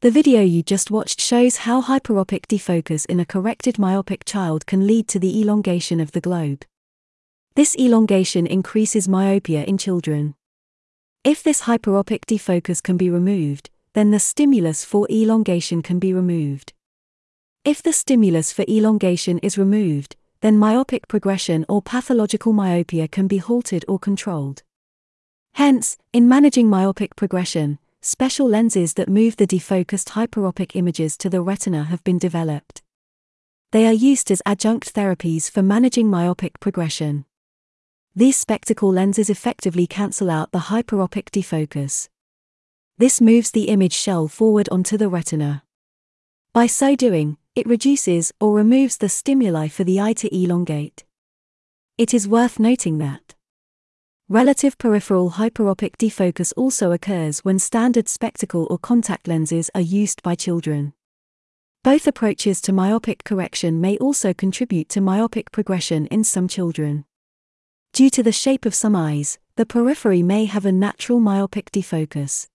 The video you just watched shows how hyperopic defocus in a corrected myopic child can lead to the elongation of the globe. This elongation increases myopia in children. If this hyperopic defocus can be removed, then the stimulus for elongation can be removed. If the stimulus for elongation is removed, then myopic progression or pathological myopia can be halted or controlled. Hence, in managing myopic progression, special lenses that move the defocused hyperopic images to the retina have been developed. They are used as adjunct therapies for managing myopic progression. These spectacle lenses effectively cancel out the hyperopic defocus. This moves the image shell forward onto the retina. By so doing, it reduces or removes the stimuli for the eye to elongate. It is worth noting that relative peripheral hyperopic defocus also occurs when standard spectacle or contact lenses are used by children. Both approaches to myopic correction may also contribute to myopic progression in some children. Due to the shape of some eyes, the periphery may have a natural myopic defocus.